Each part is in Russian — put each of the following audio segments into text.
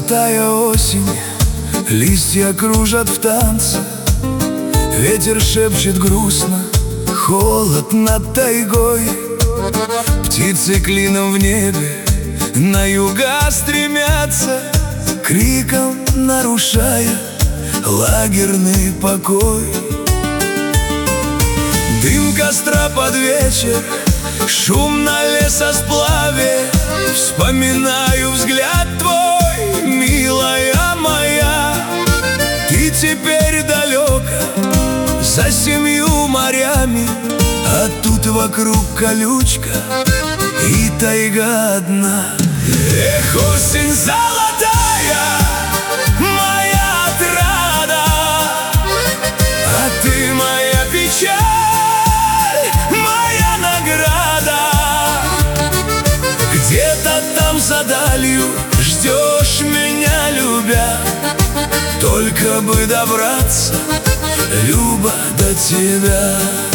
Золотая осень, листья кружат в танце, ветер шепчет грустно, холод над тайгой. Птицы клином в небе на юга стремятся, криком нарушая лагерный покой. Дым костра под вечер, шум на лесосплаве. Вспоминаю взгляд твой, милая моя. Ты теперь далеко, за 7 морями, а тут вокруг колючка и тайга одна. Эх, осень золотая, моя отрада, а ты моя печаль, моя награда. Где-то там за далью ждешь меня, любя, только бы добраться, Люба, до тебя.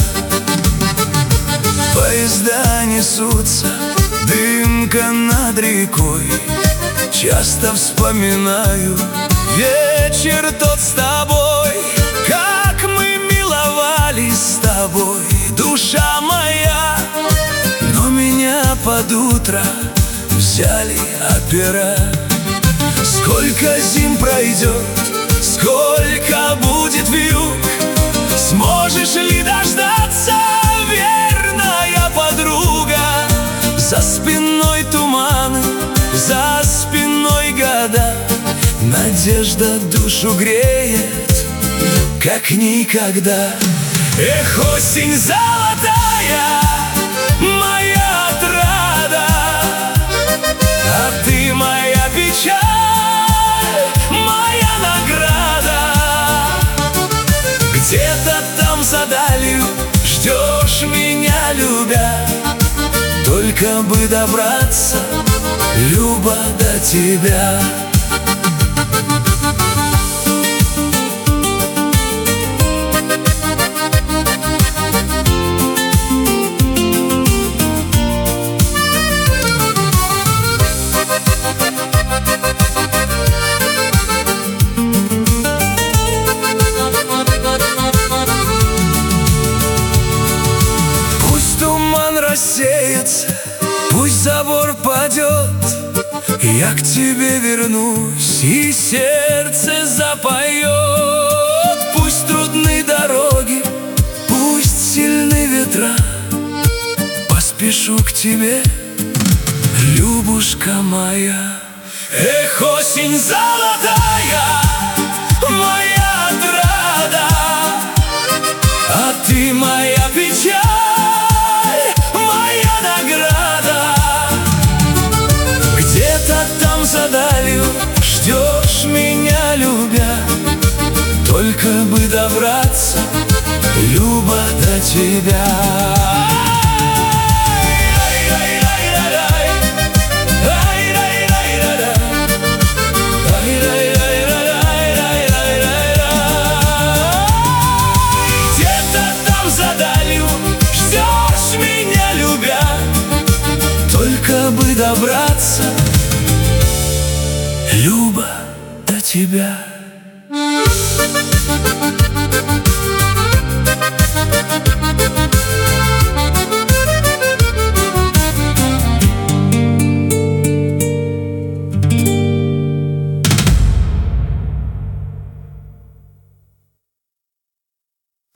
Поезда несутся, дымка над рекой. Часто вспоминаю вечер тот с тобой, как мы миловались с тобой, душа моя. Но меня под утро взяли опера. Сколько зим пройдет, сколько будет вьюг, сможешь ли дождаться, верная подруга? За спиной туманы, за спиной года, надежда душу греет, как никогда. Эх, осень золотая, моя отрада, а ты моя печаль, моя награда. Где-то там за далью ждешь меня, любя, только бы добраться, Люба, до тебя. Рассеется, пусть забор падет, я к тебе вернусь, и сердце запоет. Пусть трудны дороги, пусть сильны ветра, поспешу к тебе, Любушка моя. Эх, осень золотая, моя отрада, а ты моя печаль, за далью ждешь меня, любя, только бы добраться, Люба, до тебя. Где-то там за далью ждешь меня, любя, только бы добраться, Люба, до тебя.